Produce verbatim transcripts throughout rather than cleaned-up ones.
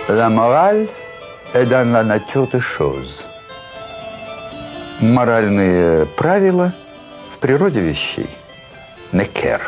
La morale est dans la nature des choses. Моральные правила в природе вещей. Некер.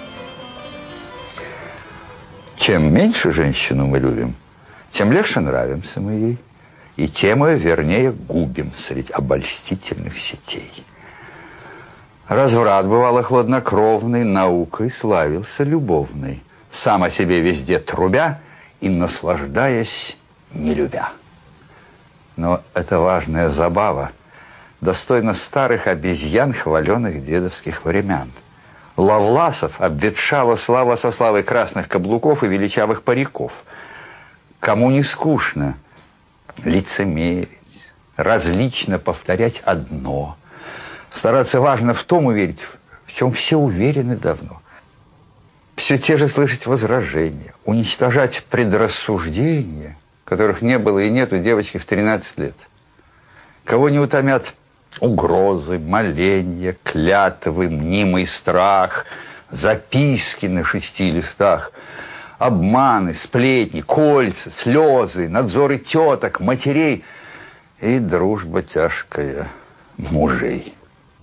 Чем меньше женщину мы любим, тем легче нравимся мы ей, и тем ее вернее губим среди обольстительных сетей. Разврат, бывало, хладнокровный, наукой славился любовной, сам о себе везде трубя и наслаждаясь, не любя. Но это важная забава, достойна старых обезьян, хваленых дедовских времен. Ловласов обветшала слава со славой красных каблуков и величавых париков. Кому не скучно лицемерить, различно повторять одно, стараться важно в том уверить, в чем все уверены давно. Все те же слышать возражения, уничтожать предрассуждения, которых не было и нет у девочки в тринадцать лет. Кого не утомят угрозы, моления, клятвы, мнимый страх, записки на шести листах, обманы, сплетни, кольца, слезы, надзоры теток, матерей и дружба тяжкая мужей.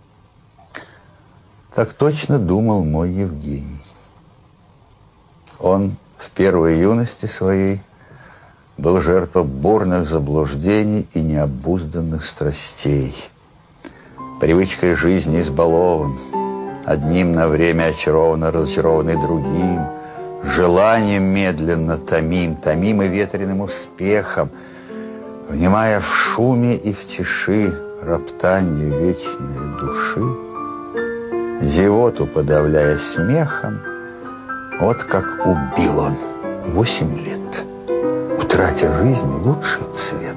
Так точно думал мой Евгений. Он в первой юности своей был жертвой бурных заблуждений и необузданных страстей. Привычкой жизни избалован, одним на время очарован, разочарованный другим, желанием медленно томим, томим и ветреным успехом, внимая в шуме и в тиши роптанию вечной души, зевоту подавляя смехом. Вот как убил он восемь лет, утратя жизни лучший цвет.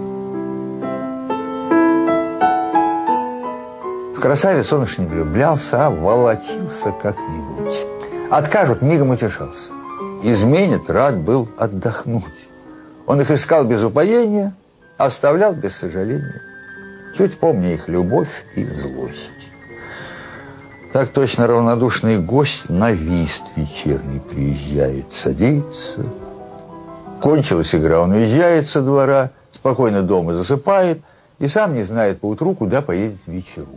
В красавец он уж не влюблялся, а волочился как-нибудь. Откажут, мигом утешался. Изменит, рад был отдохнуть. Он их искал без упоения, оставлял без сожаления, чуть помня их любовь и злость. Так точно равнодушный гость на вист вечерний приезжает, садится. Кончилась игра, он уезжает со двора, спокойно дома засыпает и сам не знает поутру, куда поедет к вечеру.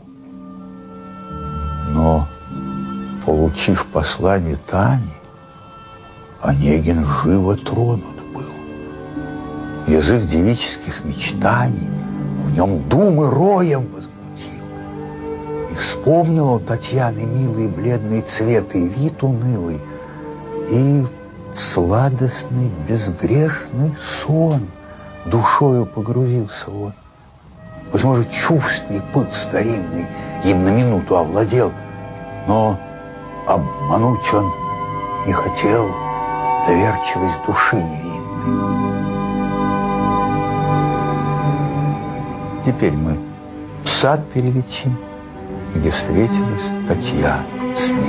Но, получив послание Тани, Онегин живо тронут был. Язык девических мечтаний в нем думы роем возмутил. И вспомнил он Татьяны милый бледный цвет и вид унылый, и в сладостный безгрешный сон душою погрузился он. Быть может, чувственный пыл старинный им на минуту овладел, но обмануть он не хотел доверчивость души невинной. Теперь мы в сад перелетим, где встретилась Татьяна с ним.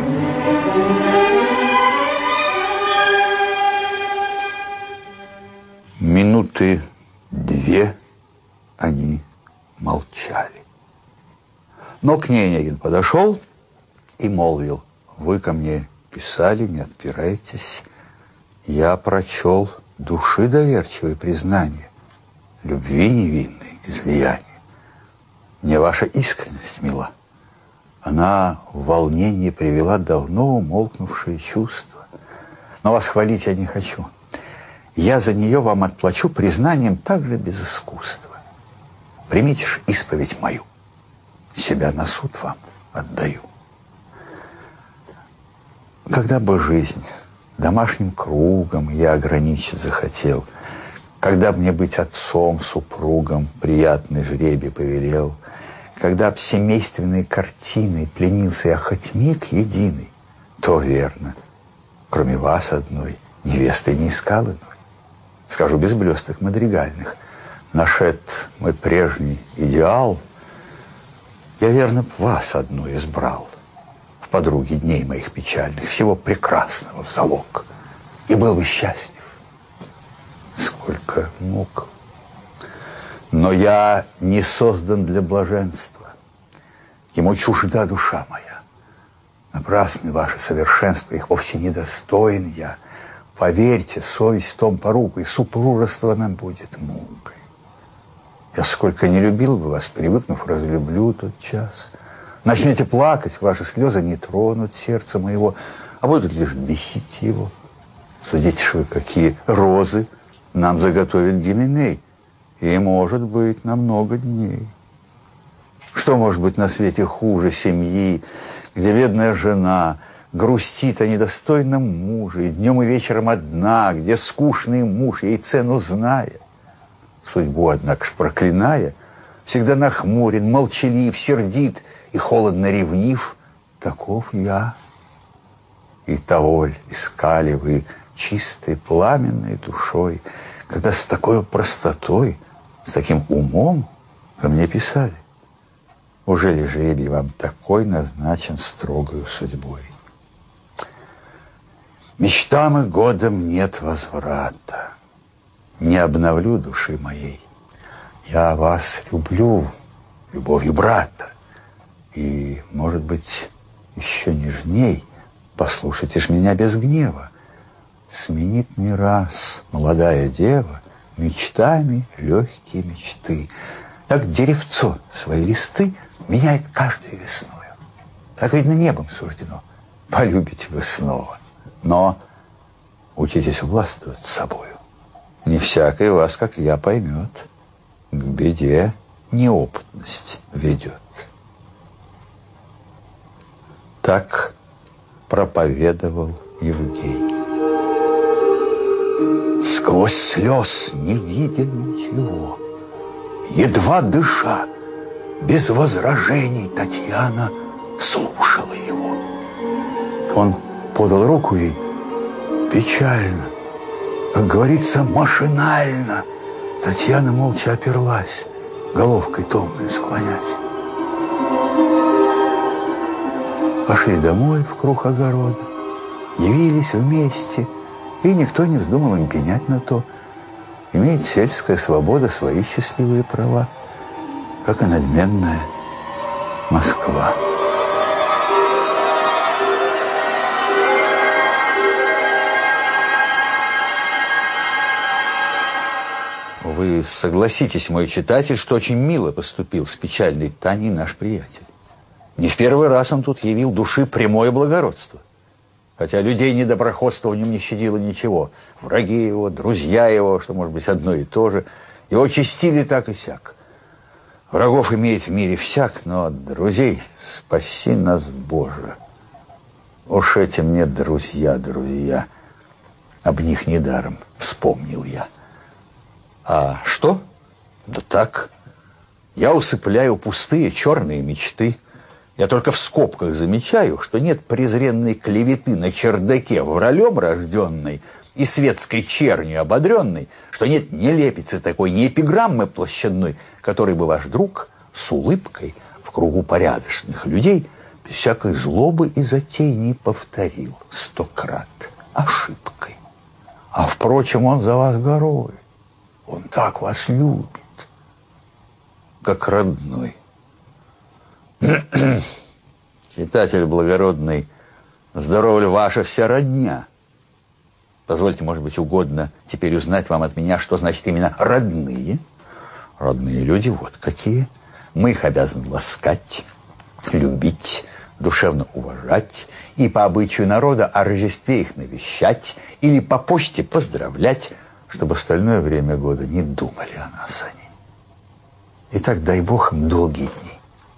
Минуты две они молчали. Но к ней Онегин подошел и молвил: вы ко мне писали, не отпирайтесь. Я прочел души доверчивые признания, любви невинной излияния. Мне ваша искренность мила. Она в волнении привела давно умолкнувшие чувства. Но вас хвалить я не хочу. Я за нее вам отплачу признанием также без искусства. Примите ж исповедь мою. Себя на суд вам отдаю. Когда бы жизнь домашним кругом я ограничить захотел, когда б мне быть отцом, супругом приятный жребий повелел, когда б семейственной картиной пленился я хоть миг единый, то верно, кроме вас одной, невесты не искал иной. Скажу без блесток мадригальных, нашед мой прежний идеал, я верно б вас одну избрал в подруге дней моих печальных, всего прекрасного в залог, и был бы счастлив. Сколько мук! Но я не создан для блаженства. Ему чужда душа моя. Напрасны ваши совершенства, их вовсе недостоин я. Поверьте, совесть в том порука, и супружество нам будет мукой. Я сколько не любил бы вас, привыкнув, разлюблю тот час. Начнете плакать, ваши слезы не тронут сердце моего, а будут лишь бесить его. Судите ж вы, какие розы нам заготовит Гименей, и, может быть, на много дней. Что может быть на свете хуже семьи, где бедная жена грустит о недостойном муже, и днем и вечером одна, где скучный муж, ей цену зная, судьбу, однако ж проклиная, всегда нахмурен, молчалив, сердит и холодно ревнив, таков я. И того ль искали вы чистой пламенной душой, когда с такой простотой, с таким умом ко мне писали? Уже ли жребий вам такой назначен строгою судьбой? Мечтам и годам нет возврата, не обновлю души моей. Я вас люблю, любовью брата, и, может быть, еще нежней, послушайте ж меня без гнева, сменит не раз молодая дева мечтами легкие мечты. Так деревцо свои листы меняет каждую весною. Так, видно, небом суждено, полюбите вы снова. Но учитесь властвовать собою. Не всякий вас, как я, поймет. К беде неопытность ведет. Так проповедовал Евгений. Сквозь слез не видя ничего, едва дыша, без возражений, Татьяна слушала его. Он подал руку ей печально, как говорится, машинально. Татьяна молча оперлась, головкой томной склонясь. Пошли домой в круг огорода, явились вместе, и никто не вздумал им пенять на то. Имеет сельская свобода свои счастливые права, как и надменная Москва. Вы согласитесь, мой читатель, что очень мило поступил с печальной Таней наш приятель. Не в первый раз он тут явил души прямое благородство. Хотя людей недоброхотства в нем не щадило ничего. Враги его, друзья его, что может быть одно и то же, его честили так и сяк. Врагов имеет в мире всяк, но друзей спаси нас, Боже. Уж эти мне друзья, друзья. Об них недаром вспомнил я. А что? Да так. Я усыпляю пустые черные мечты. Я только в скобках замечаю, что нет презренной клеветы на чердаке вралем рожденной и светской чернью ободренной, что нет нелепицы такой, ни эпиграммы площадной, которой бы ваш друг с улыбкой в кругу порядочных людей без всякой злобы и затей не повторил сто крат ошибкой. А впрочем, он за вас горой. Он так вас любит, как родной. Читатель благородный, здорова ли ваша вся родня? Позвольте, может быть, угодно теперь узнать вам от меня, что значит именно родные. Родные люди вот какие. Мы их обязаны ласкать, любить, душевно уважать и по обычаю народа о Рождестве их навещать или по почте поздравлять, чтобы остальное время года не думали о нас они. Итак, дай Бог им долгие дни.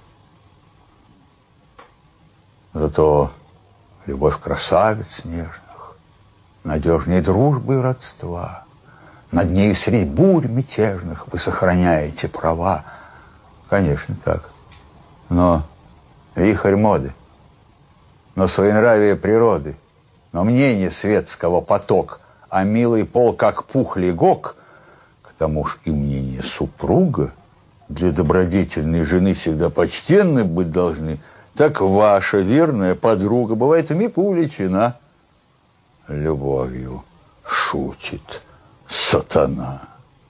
Зато любовь красавиц нежных, надежней дружбы и родства, над нею средь бурь мятежных вы сохраняете права. Конечно, так. Но вихрь моды, но своенравие природы, но мнение светского поток, а милый пол, как пух легок, к тому ж и мнение супруга для добродетельной жены всегда почтенны быть должны, так ваша верная подруга бывает вмиг увлечена. Любовью шутит сатана.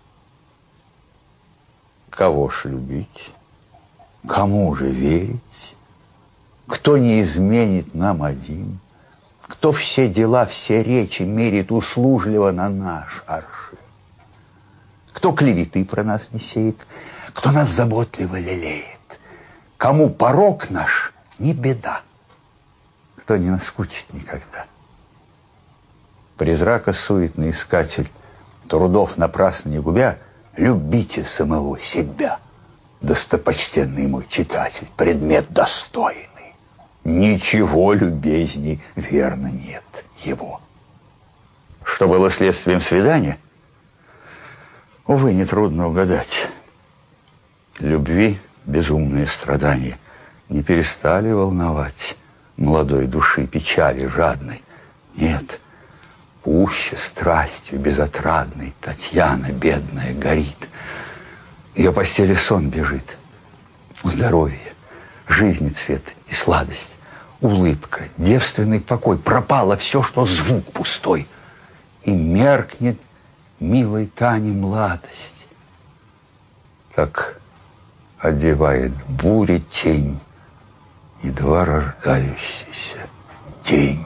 Кого ж любить? Кому же верить? Кто не изменит нам один? кто все дела, все речи мерит услужливо на наш аршин, кто клеветы про нас не сеет, кто нас заботливо лелеет, кому порок наш не беда, кто не наскучит никогда. Призрака суетный искатель, трудов напрасно не губя, любите самого себя, достопочтенный мой читатель, предмет достойный. Ничего любезней, верно, нет его. Что было следствием свидания? Увы, нетрудно угадать. Любви безумные страдания не перестали волновать молодой души печали жадной. Нет, пуще страстью безотрадной Татьяна, бедная, горит. Ее постели сон бежит. Здоровье, жизни цвет и сладость, улыбка, девственный покой. Пропало все, что звук пустой. И меркнет милой Тане младость. Так одевает буря тень, едва рождающийся день.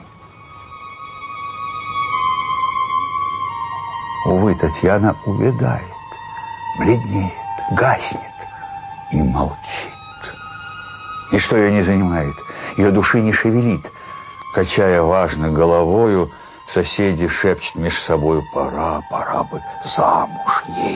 Увы, Татьяна увядает, бледнеет, гаснет и молчит. Ничто ее не занимает, ее души не шевелит. Качая важно головою, соседи шепчут меж собою: пора, пора бы замуж ей.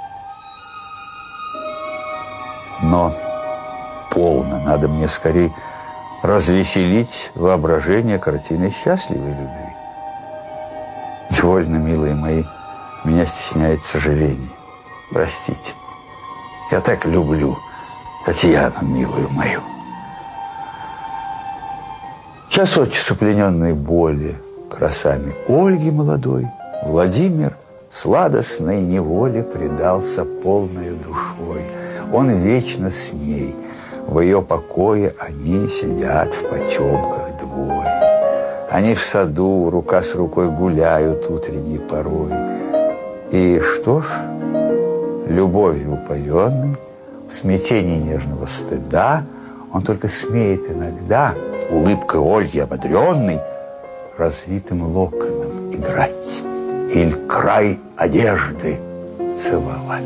Но полно, надо мне скорей развеселить воображение картины счастливой любви. Невольно, милые мои, меня стесняет сожаление. Простите, я так люблю Татьяну, милую мою. Час от часу плененной боли красами Ольги молодой, Владимир сладостной неволе предался полною душой. Он вечно с ней, в ее покое они сидят в потемках двое. Они в саду рука с рукой гуляют утренней порой. И что ж, любовью упоенной, в смятении нежного стыда, он только смеет иногда улыбкой Ольги ободренной развитым локоном играть или край одежды целовать.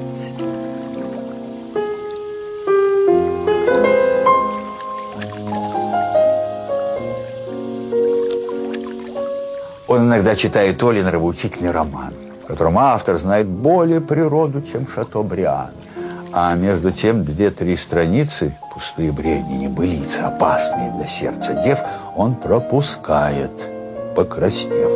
Он иногда читает Олин нравоучительный роман, в котором автор знает более природу, чем Шатобриан. А между тем две-три страницы, пустые бредни, небылицы, опасные для сердца дев, он пропускает, покраснев.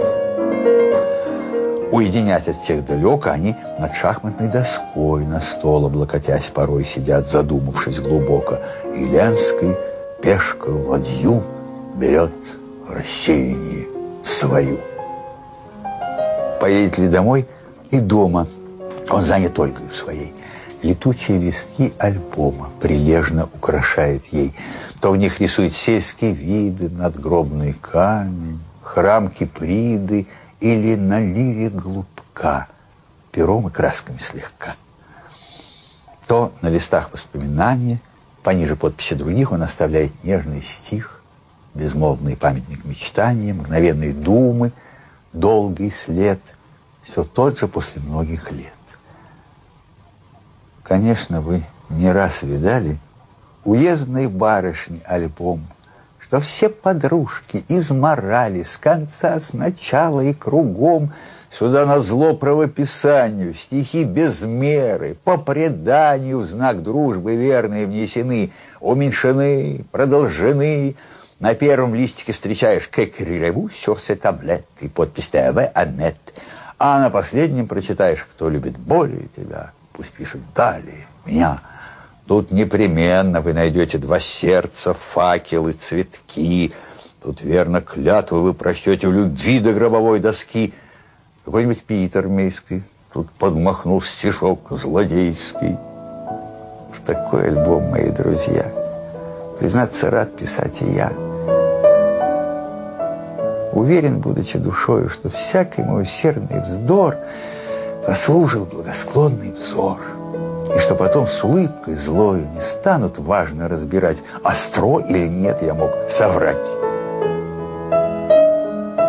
Уединять от всех далеко, они над шахматной доской на стол, облокотясь, порой сидят, задумавшись глубоко. И Ленский пешкою ладью берет в рассеянии свою. Поедет ли домой? И дома он занят Ольгою своей. Летучие листки альбома прилежно украшает ей. То в них рисует сельские виды, надгробный камень, храм Киприды или на лире голубка, пером и красками слегка. То на листах воспоминания, пониже подписи других, он оставляет нежный стих, безмолвный памятник мечтания, мгновенные думы, долгий след, все тот же после многих лет. Конечно, вы не раз видали уездной барышни альбом, что все подружки изморали с конца, с начала и кругом. Сюда назло правописанию стихи без меры, по преданию в знак дружбы верные внесены, уменьшены, продолжены. На первом листике встречаешь «Кекриреву sur cette tablette» и подпись «Т В Аннет», а на последнем прочитаешь «Кто любит более тебя, пусть пишет далее меня». Тут непременно вы найдете два сердца, факелы, цветки. Тут, верно, клятву вы прочтете в любви до гробовой доски. Какой-нибудь Питер Мейский тут подмахнул стишок злодейский. В такой альбом, мои друзья, признаться, рад писать и я. Уверен, будучи душою, что всякий мой усердный вздор заслужил благосклонный взор, и что потом с улыбкой злою не станут важно разбирать, остро или нет я мог соврать.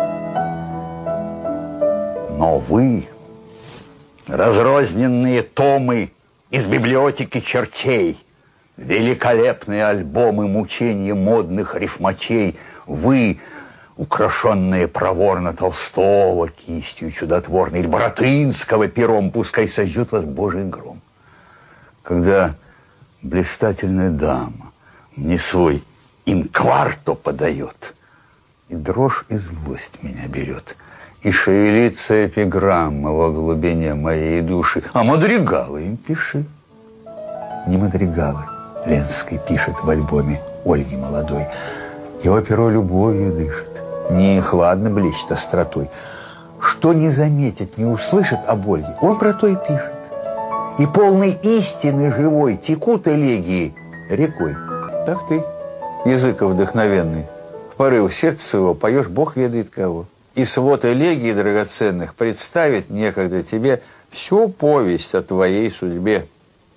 Но вы, разрозненные томы из библиотеки чертей, великолепные альбомы мучений модных рифмачей, вы, украшенные проворно Толстого кистью чудотворной или Баратынского пером, пускай сожжет вас Божий гром. Когда блистательная дама мне свой инкварто подает, и дрожь и злость меня берет, и шевелится эпиграмма во глубине моей души. А мадригалы им пиши. Не мадригалы Ленский пишет в альбоме Ольги молодой. Его перо любовью дышит, не хладно блещет остротой. Что не заметит, не услышит об Ольге, он про то и пишет. И полной истины живой текут элегии рекой. Так ты, языка вдохновенный, в порыв сердца своего поешь Бог ведает кого. И свод элегий драгоценных представит некогда тебе всю повесть о твоей судьбе.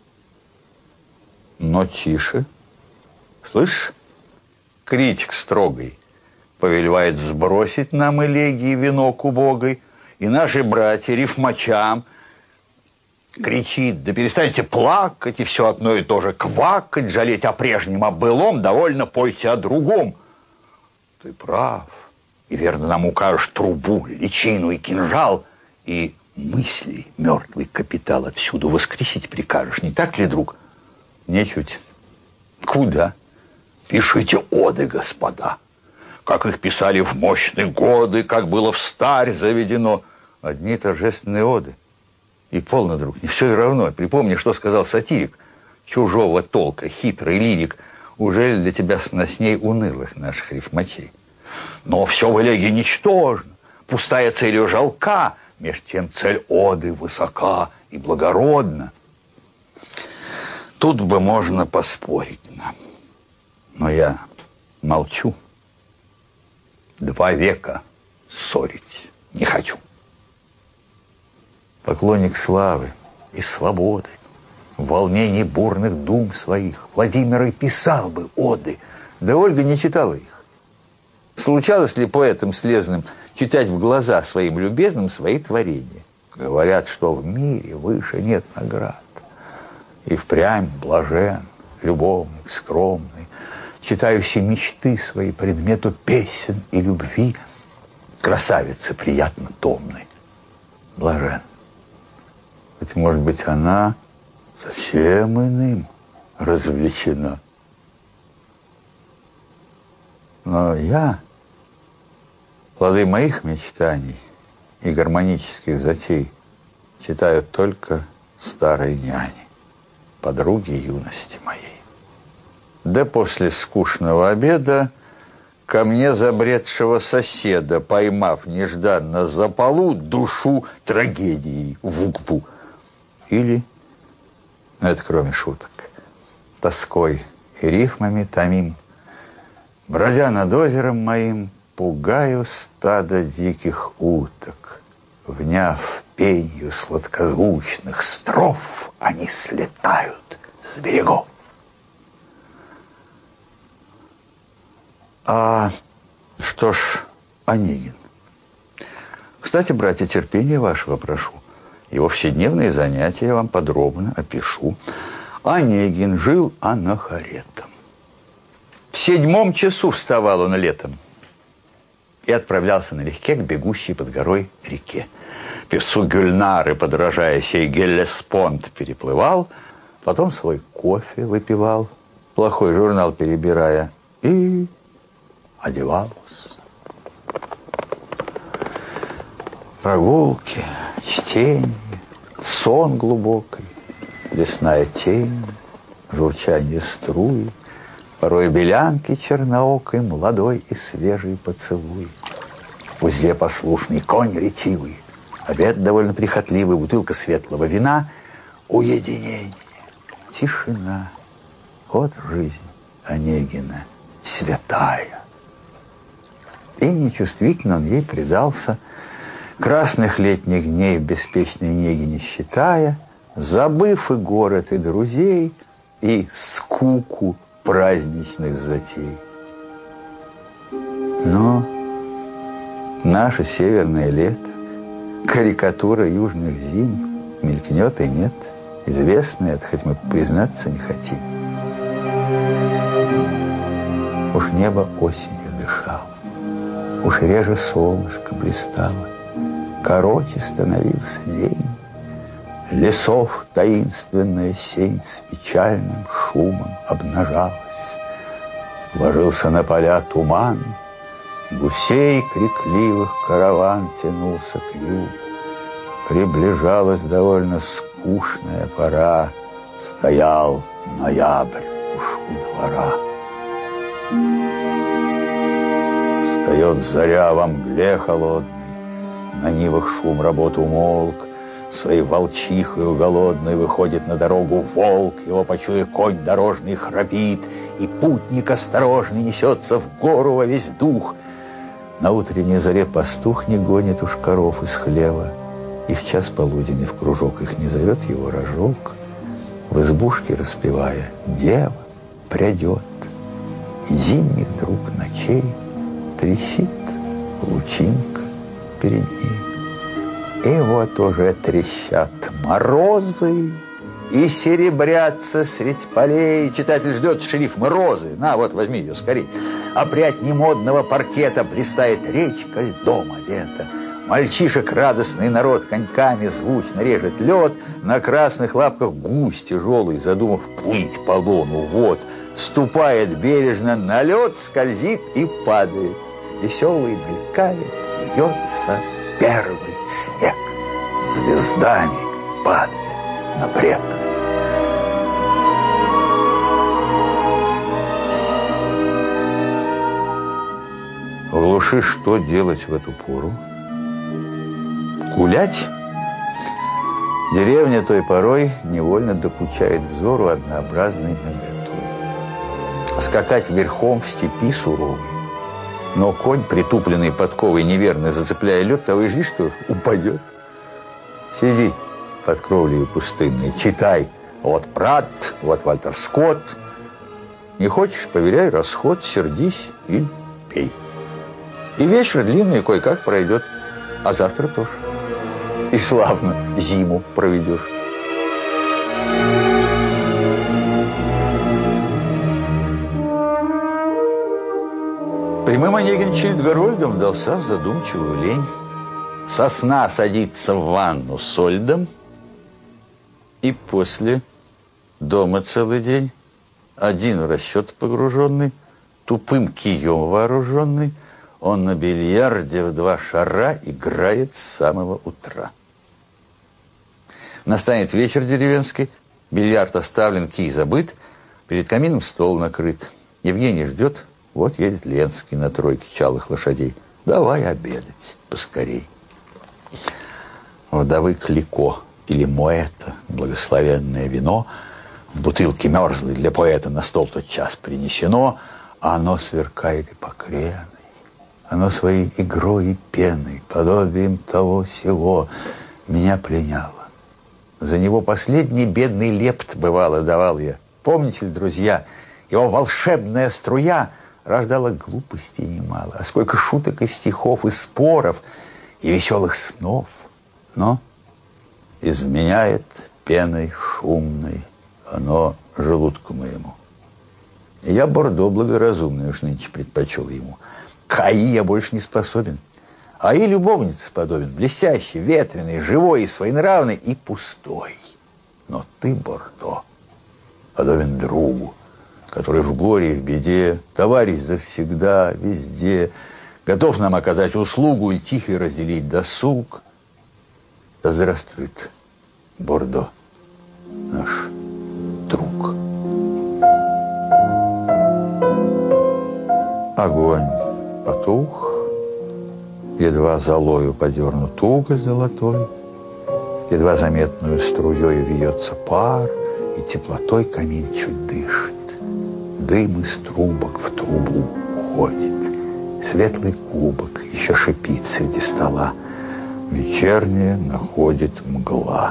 Но тише. Слышишь? Критик строгий повелевает сбросить нам элегии венок убогой, и наши братья рифмачам кричит: да перестаньте плакать и все одно и то же квакать, жалеть о прежнем, о былом, довольно пойте о другом. Ты прав, и верно нам укажешь трубу, личину и кинжал, и мысли мертвый капитал отсюда воскресить прикажешь, не так ли, друг? Нечуть. Куда? Пишите оды, господа, как их писали в мощные годы, как было встарь заведено. Одни торжественные оды. И полно, друг, не все и равно. Припомни, что сказал сатирик чужого толка, хитрый лирик. Уже для тебя сносней унылых наших рифмачей. Но все в элегии ничтожно, пустая цель ее жалка, меж тем цель оды высока и благородна. Тут бы можно поспорить нам, но я молчу. Два века ссорить не хочу. Поклонник славы и свободы, в волнении бурных дум своих, Владимир и писал бы оды, да Ольга не читала их. Случалось ли поэтам слезным читать в глаза своим любезным свои творения? Говорят, что в мире выше нет наград. И впрямь блажен, любовник, скромный, читающий мечты свои предмету песен и любви, красавицы приятно томной, блажен. Хоть, может быть, она совсем иным развлечена. Но я, плоды моих мечтаний и гармонических затей, читаю только старой няни, подруги юности моей. Да после скучного обеда ко мне забредшего соседа, поймав нежданно за полу, душу трагедией в углу. Или, ну это кроме шуток, тоской и рифмами томим, бродя над озером моим, пугаю стадо диких уток. Вняв пенью сладкозвучных строф, они слетают с берегов. А что ж, Онегин? Кстати, братья, терпения вашего прошу. Его вседневные занятия я вам подробно опишу. Онегин жил анахоретом. В седьмом часу вставал он летом и отправлялся налегке к бегущей под горой реке. Певцу Гюльнары, подражая сей Геллеспонд, переплывал, потом свой кофе выпивал, плохой журнал перебирая, и одевался. Прогулки, чтение, сон глубокий, лесная тень, журчание струи, порой белянки черноокой, молодой и свежий поцелуй. В узде послушный конь ретивый, обед довольно прихотливый, бутылка светлого вина, уединение, тишина. Вот жизнь Онегина святая. И нечувствительно он ей предался, красных летних дней в беспечной неге не считая, забыв и город, и друзей, и скуку праздничных затей. Но наше северное лето, Карикатура южных зим мелькнет и нет. Известно это, хоть мы признаться не хотим. Уж небо осенью дышало, уж реже солнышко блистало, короче становился день. Лесов таинственная сень с печальным шумом обнажалась. Ложился на поля туман, гусей крикливых караван тянулся к югу. Приближалась довольно скучная пора, стоял ноябрь уж у двора. Встает заря во мгле холодной, на нивах шум работы умолк, своей волчихою голодной выходит на дорогу волк, его почуя конь дорожный храпит, и путник осторожный несется в гору во весь дух. На утренней заре пастух не гонит уж коров из хлева, и в час полуденный в кружок их не зовет его рожок. В избушке распевая, дева прядет, и зимних друг ночей трещит лучинка перед ней. И вот уже трещат морозы, и серебрятся средь полей. Читатель ждет шериф Морозы. На, вот, возьми ее скорей. А прядь немодного паркета блистает речка льдом одета. Мальчишек радостный народ коньками звучно режет лед. На красных лапках гусь тяжелый, задумав плыть по лону вод, ступает бережно на лед, скользит и падает. Веселый мелькает, льется первый снег, звездами падает на брег. В глуши что делать в эту пору? Гулять? Деревня той порой невольно докучает взору однообразной наготой. Скакать верхом в степи суровой, но конь, притупленный подковой неверно зацепляя лед, того и жди, что упадет. Сиди под кровлей пустынной, читай. Вот Пратт, вот Вальтер Скотт. Не хочешь, поверяй расход, сердись и пей. И вечер длинный кое-как пройдет, а завтра тоже. И славно зиму проведешь. Прямым Онегин Чильд-Гарольдом вдался в задумчивую лень. Сосна садится в ванну с льдом, и после дома целый день, один в расчет погруженный, тупым кием вооруженный, он на бильярде в два шара играет с самого утра. Настанет вечер деревенский, бильярд оставлен, кий забыт, перед камином стол накрыт. Евгений ждет. Вот едет Ленский на тройке чалых лошадей. Давай обедать поскорей. Вдовы Клико или Моэта, благословенное вино, в бутылке мерзлой для поэта на стол тот час принесено, а оно сверкает и покреной. Оно своей игрой и пеной, подобием того сего, меня пленяло. За него последний бедный лепт, бывало, давал я. Помните ли, друзья, его волшебная струя рождала глупостей немало, а сколько шуток и стихов, и споров, и веселых снов. Но изменяет пеной шумной оно желудку моему. И я Бордо благоразумный уж нынче предпочел ему. К Аи я больше не способен. Аи любовнице подобен, блестящий, ветреный, живой и своенравный, и пустой. Но ты, Бордо, подобен другу, который в горе и в беде, товарищ завсегда, везде, готов нам оказать услугу и тихо разделить досуг. Да здравствует Бордо, наш друг. Огонь потух, едва золою подернут уголь золотой, едва заметную струей вьется пар, и теплотой камин чуть дышит. Дым из трубок в трубу уходит. Светлый кубок еще шипит среди стола. Вечерняя находит мгла.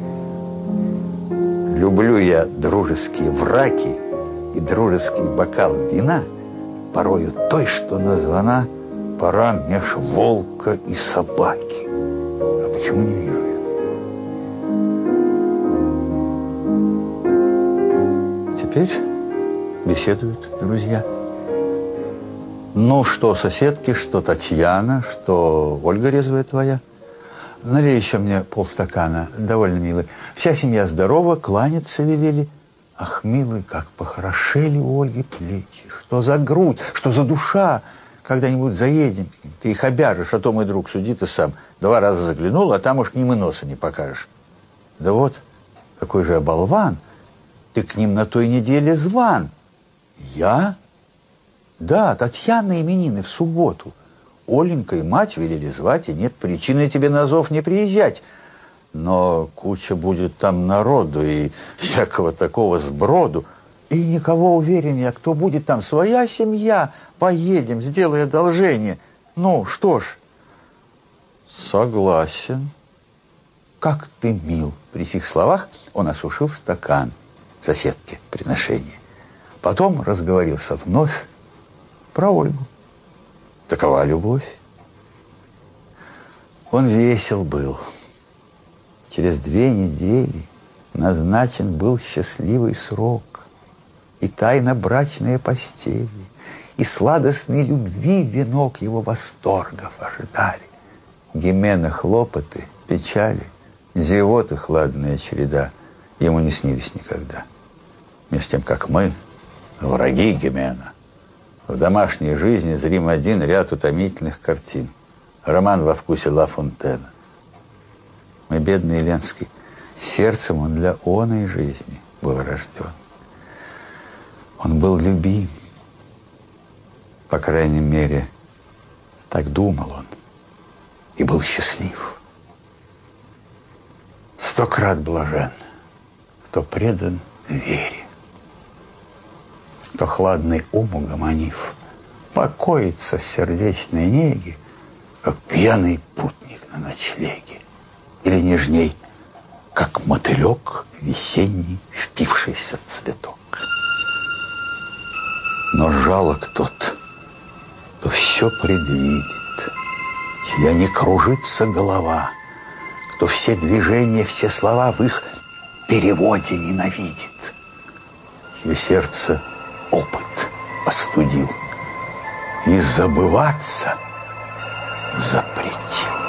Люблю я дружеские враки и дружеский бокал вина, порою той, что названа пора меж волка и собаки. А почему почему не вижу ее? Теперь беседуют друзья. Ну, что соседки, что Татьяна, что Ольга резвая твоя. Налей еще мне полстакана, довольно милый. Вся семья здорова, кланяться велели. Ах, милый, как похорошели у Ольги плечи. Что за грудь, что за душа. Когда-нибудь заедем к ним. Ты их обяжешь, а то, мой друг, суди ты сам. Два раза заглянул, а там уж к ним и носа не покажешь. Да вот, какой же я болван. Ты к ним на той неделе зван. Я? Да, Татьяна именины в субботу. Оленька и мать велели звать, и нет причины тебе на зов не приезжать. Но куча будет там народу и всякого такого сброду. И никого, уверен я, кто будет там, своя семья. Поедем, сделай одолжение. Ну, что ж. Согласен. Как ты мил. При сих словах он осушил стакан соседке приношение. Потом разговорился вновь про Ольгу. Такова любовь. Он весел был. Через две недели назначен был счастливый срок. И тайна брачная постели, и сладостной любви венок его восторгов ожидали. Гимена хлопоты, печали, зевоты хладная череда ему не снились никогда. Меж тем, как мы, враги Гимена, в домашней жизни зрим один ряд утомительных картин. Роман во вкусе Ла Фонтена. Мой бедный Ленский, сердцем он для оной жизни был рожден. Он был любим. По крайней мере, так думал он. И был счастлив. Сто крат блажен, кто предан вере, кто хладный ум угомонив, покоится в сердечной неге, как пьяный путник на ночлеге, или нежней, как мотылек весенний, впившийся цветок. Но жалок тот, кто все предвидит, чья не кружится голова, кто все движения, все слова в их переводе ненавидит, чье сердце опыт остудил и забываться запретил.